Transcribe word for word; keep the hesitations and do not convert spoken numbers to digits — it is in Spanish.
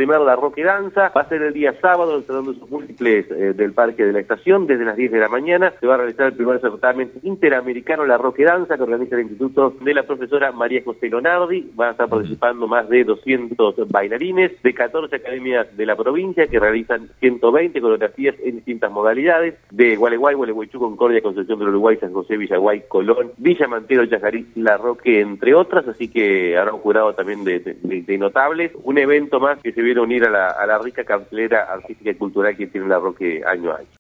primer La Roque Danza. Va a ser el día sábado en el Salón de usos múltiples eh, del Parque de la Estación, desde las diez de la mañana. Se va a realizar el primer certamen interamericano La Roque Danza, que organiza el Instituto de la profesora María José Lonardi. Van a estar participando más de doscientos bailarines de catorce academias de la provincia, que realizan ciento veinte coreografías en distintas modalidades, de Gualeguay, Gualeguaychú, Concordia, Concepción del Uruguay, San José, Villaguay, Colón, Villa Mantero, Chajarí, La Roque, entre otras, así que habrá un jurado también de, de, de notables. Un evento más que se viene a unir a la, a la rica cartelera artística y cultural que tiene La Roque año a año.